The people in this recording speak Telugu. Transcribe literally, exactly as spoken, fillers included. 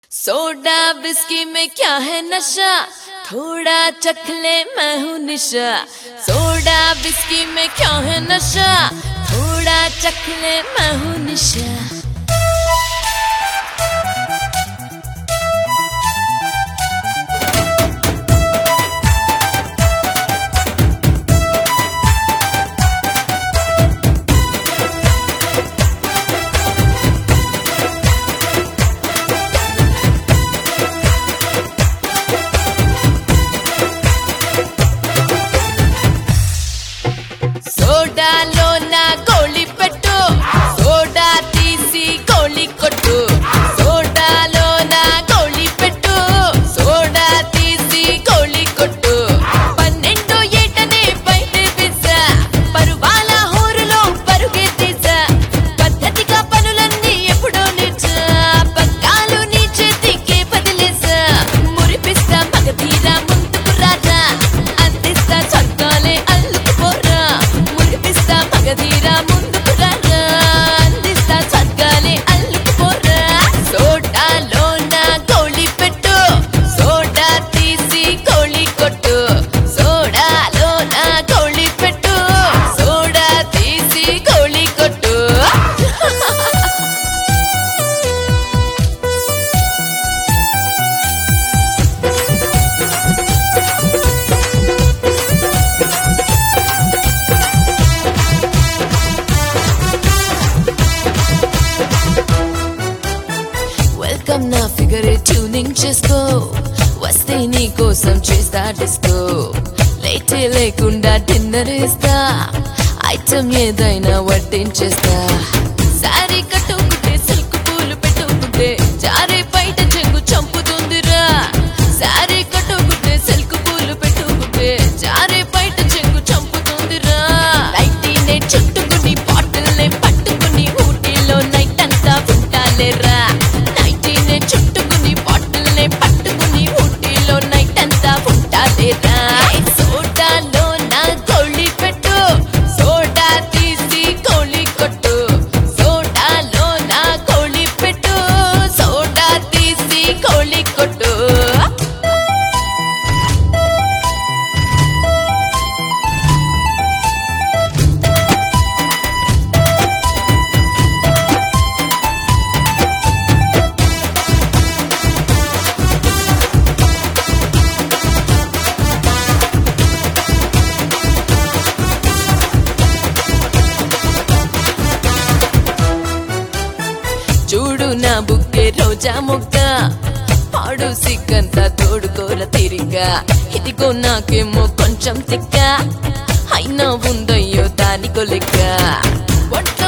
सोडा विस्की में क्या है नशा, थोड़ा चख ले मैं हूँ निशा। सोडा विस्की में क्या है नशा, थोड़ा चख ले मैं हूँ निशा। సోడాలో నా గోళీ పెట్టు, సోడా తీసి గోళీ కొట్టు। సోడాలో నా గోళీ పెట్టు, సోడా తీసి గోళీ కొట్టు। పన్నెండో ఏటనే బయట వేసా, పరువాల హోరులో పరుగే తీసా। పద్ధతిగా పనులన్నీ ఎప్పుడో నేర్చా, పక్కాలు నీ చేతికే బదిలేసా। మురిపిస్తా మగధీరా ముందుకు రారా, అందిస్తా స్వర్గాలే అల్లుకుపోరా। మగధీరా ముందుకు రారా, అందిస్తా స్వర్గాలే అల్లుకుపోరా। సోడాలో నా గోళీ పెట్టు, సోడా తీసి గోళీ కొట్టు। సోడాలో నా గోళీ పెట్టు, సోడా తీసి గోళీ కొట్టు। వెల్కమ్ నా ఫిగర్ ట్యూనింగ్ చేసుకో, వస్తే నీ కోసం చేస్తా డిస్కో। లేటే లేకుండా డిన్నర్ ఇస్తా, ఐటమ్ ఏదైనా వడ్డించేస్తా। సారీ కట్టుకుంటే సిల్క్ పూలు పెట్టుకుంటే జారే బయట చెంగు చంపుతుందిరా। సారీ కట్టుకుంటే సిల్క్ పూలు పెట్టుకుంటే జారే బయట చెంగు చంపుతుందిరా। నైటీనే చుట్టుకుని బాటిల్నే పట్టుకుని ఊటీలో నైట్ అంతా ఉంటాలేరా। చుట్టుకుని బాటిల్నే పట్టుకుని ఊటీలో నైట్ అంతా ఉంటాలేరా। సోడాలో నా గోళీ పెట్టు, సోడా తీసి గోళీ కొట్టు। సోడాలో నా గోళీ పెట్టు, సోడా తీసి గోళీ కొట్టు। చూడు నా బుక్కే రోజా మొక్క, పాడు సిక్కంతా తోడుకోర తిరిగా। ఇదిగో నాకేమో కొంచెం తిక్క, అయినా ఉందయ్యో దానికో లెక్క।